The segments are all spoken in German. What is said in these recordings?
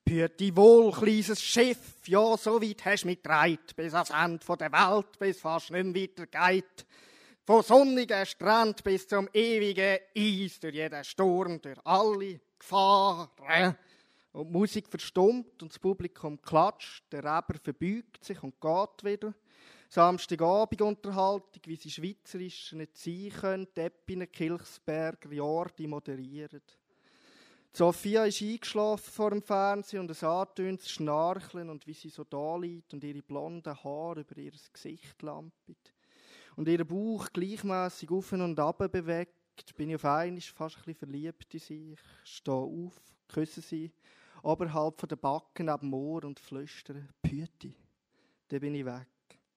Püti wohl, kleines Schiff, ja, so weit hast du mich getragen, bis ans Ende der Welt, bis fast nicht mehr weitergeht. Von sonnigen Strand bis zum ewigen Eis, durch jeden Sturm, durch alle Gefahren. Und die Musik verstummt und das Publikum klatscht, der Reber verbeugt sich und geht wieder. Samstagabendunterhaltung, wie sie Schweizerisch nicht sein können, Eppinen, Kilchsberger, Jordi moderieren. Sophia ist eingeschlafen vor dem Fernsehen und es antöntes Schnarcheln und wie sie so da liegt und ihre blonden Haare über ihr Gesicht lampen. Und ihr Bauch gleichmässig auf und ab bewegt, bin ich auf einmal fast ein bisschen verliebt in sie. Ich stehe auf, küsse sie, oberhalb von den Backen neben dem Ohr und flüstere, Püti, dann bin ich weg.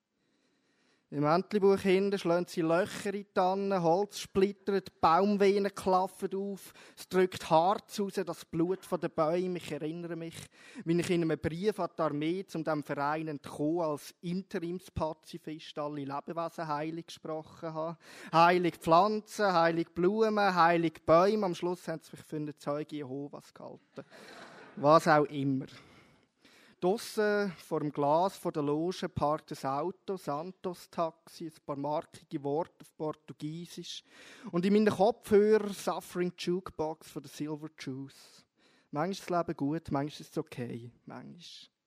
Im Entlebuch hinten schlagen sie Löcher in die Tannen, Holz splittert, Baumvenen klaffen auf, es drückt Harz raus, das Blut von den Bäumen. Ich erinnere mich, wie ich in einem Brief an die Armee zum diesem Verein entkommen als Interimspazifist alle Lebewesen heilig gesprochen habe. Heilige Pflanzen, heilige Blumen, heilige Bäume. Am Schluss haben sie mich für einen Zeuge Jehovas gehalten. Was auch immer. Draussen vor dem Glas der Loge parkt ein Auto, Santos-Taxi, ein paar markige Worte auf Portugiesisch. Und in meinen Kopfhörer Suffering Jukebox von den Silver Juice. Manchmal ist das Leben gut, manchmal ist es okay. Manchmal.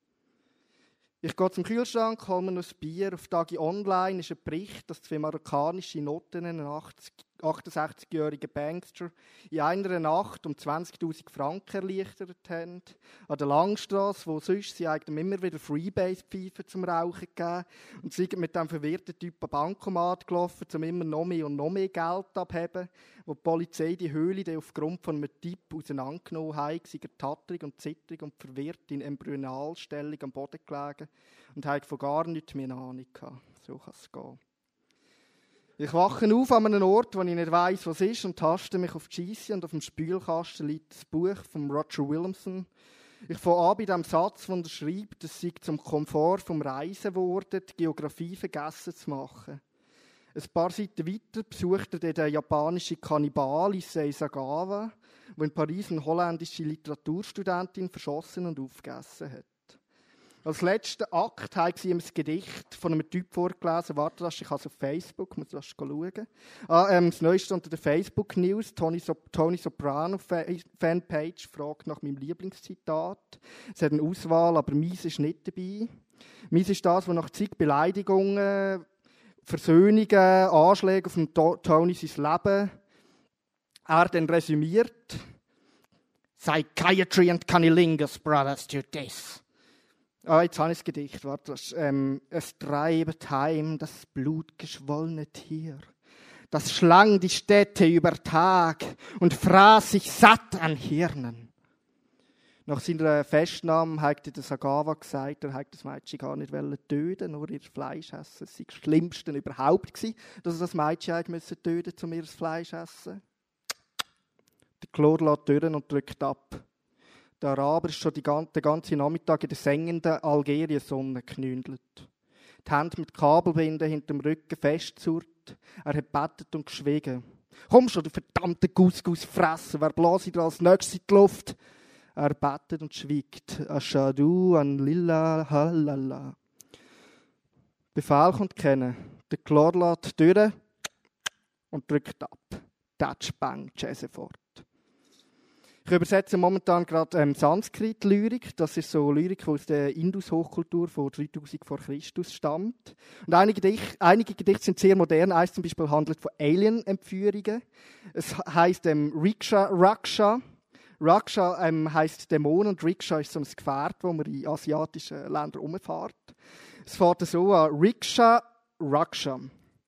Ich gehe zum Kühlschrank, hole mir noch ein Bier. Auf Tagi Online ist ein Bericht, dass 2 marokkanische Noten einen 68-jährigen Bankster in einer Nacht um 20'000 Franken erleichtert haben. An der Langstrasse, wo sonst sie eigentlich immer wieder Freebase-Pfeifen zum Rauchen gegeben. Und sie sind mit diesem verwirrten Typ am Bankomat gelaufen, um immer noch mehr und noch mehr Geld abzuheben. Wo die Polizei die Höhle aufgrund von einem Typ auseinandergenommen hat, sei er tatterig und zitterig und verwirrt in Embryonalstellung am Boden gelegen und hat von gar nichts mehr eine Ahnung gehabt. So kann es gehen. Ich wache auf an einem Ort, wo ich nicht weiss, was ist, und taste mich auf die Scheisse und auf dem Spülkasten liegt das Buch von Roger Williamson. Ich fange an bei dem Satz, wo er schreibt, es sei zum Komfort vom Reisen geworden, die Geografie vergessen zu machen. Ein paar Seiten weiter besucht er den japanischen Kannibal Issei Sagawa, der in Paris eine holländische Literaturstudentin verschossen und aufgegessen hat. Als letzten Akt habe ich ihm ein Gedicht von einem Typ vorgelesen. Warte, ich habe es auf Facebook, muss das schauen. Das Neueste unter der Facebook-News, Tony Soprano Fanpage, fragt nach meinem Lieblingszitat. Es hat eine Auswahl, aber meins ist nicht dabei. Meins ist das, was nach zig Beleidigungen, Versöhnungen, Anschlägen auf dem Tony sein Leben er dann resümiert. Psychiatry and Cunnilingus brothers to this. Jetzt habe ich das Gedicht. Warte, es treibt heim das blutgeschwollene Tier. Das schlang die Städte über Tag und fraß sich satt an Hirnen. Nach seiner Festnahme hat der Sagawa gesagt, er hätte das Mädchen gar nicht töten, nur ihr Fleisch essen. Es sei das Schlimmste überhaupt gewesen, dass er das Mädchen töten musste, um ihr Fleisch essen. Der Claude lässt töten und drückt ab. Der Araber ist schon den ganzen Nachmittag in der sengenden Algerien-Sonne geknündelt. Die Hände mit Kabelbinden hinter dem Rücken festzurrt. Er hat gebetet und geschwiegen. Komm schon, du verdammte Couscous-Fresser, wer blase dir als nächstes in die Luft? Er betet und schwiegt. Ashadu an lillah halala. Befehl kommt kennen. Der Claude lässt durch und drückt ab. Touch, bang, Jazz fort. Ich übersetze momentan gerade Sanskrit-Lyrik. Das ist so Lyrik, die aus der Indus-Hochkultur von 3000 vor Christus stammt. Und einige Gedichte sind sehr modern. Eins zum Beispiel handelt von Alien-Entführungen. Es heisst Raksha. Raksha heisst Dämon und Rikscha ist so ein Gefährt, das man in asiatischen Ländern rumfährt. Es fährt so an: Riksha, Raksha.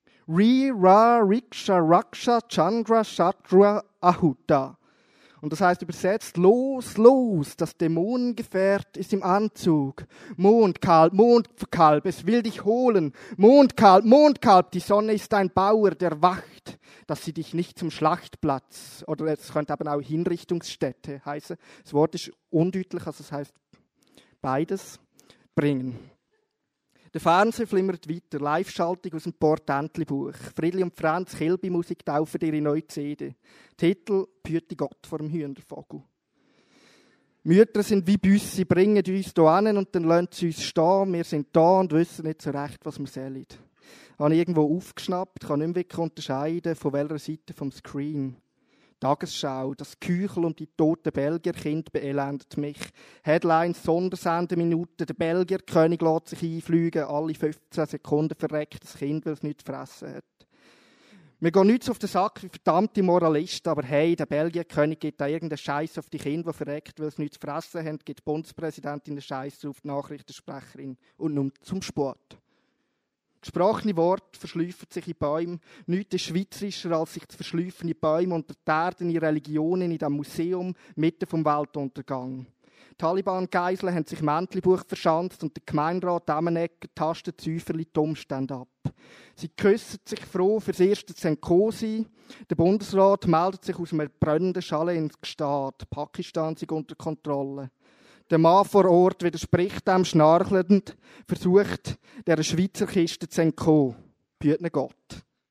Ra, Riksha, Raksha, Chandra, Shatra, Ahuta. Und das heisst übersetzt: Los, los, das Dämonengefährt ist im Anzug. Mondkalb, Mondkalb, es will dich holen. Mondkalb, Mondkalb, die Sonne ist ein Bauer, der wacht, dass sie dich nicht zum Schlachtplatz, oder es könnte eben auch Hinrichtungsstätte heißen. Das Wort ist undeutlich, also es heisst beides, bringen. Der Fernseher flimmert weiter, Live-Schaltung aus dem Portentli-Buch. Friedli und Franz, Kilby-Musik taufen ihre neue CD. Titel: Behüte Gott vor dem Hühnervogel. Mütter sind wie Büsse, sie bringen uns hier hin und dann lassen sie uns stehen. Wir sind da und wissen nicht so recht, was wir sollen. Habe ich irgendwo aufgeschnappt, kann nicht mehr wirklich unterscheiden, von welcher Seite vom Screen. Tagesschau, das Küchel und die toten Belgierkinder beelendet mich. Headlines, Sondersendeminuten, der Belgierkönig lässt sich einfliegen, alle 15 Sekunden verreckt das Kind, weil es nichts zu fressen hat. Mir geht nichts auf den Sack wie verdammte Moralisten, aber hey, der Belgierkönig gibt da irgendeinen Scheiß auf die Kinder, die verreckt, weil sie nichts zu fressen haben, gibt die Bundespräsidentin den Scheiß auf die Nachrichtensprecherin und nun zum Sport. Gesprochene Worte verschleifen sich in Bäumen. Nichts ist schweizerischer, als sich zu verschleifen in Bäumen und der in Religionen in diesem Museum mitten vom Weltuntergang. Die Taliban-Geiseln haben sich im Mäntelbuch verschanzt und der Gemeinderat Demenegger tastet säuferlich die Umstände ab. Sie küssen sich froh fürs erste Zenkosi. Der Bundesrat meldet sich aus einem brennenden Schale ins Gestad. Pakistan ist unter Kontrolle. Der Mann vor Ort widerspricht dem schnarchelnd, versucht, dieser Schweizer Kiste zu entkommen. Behüte Gott.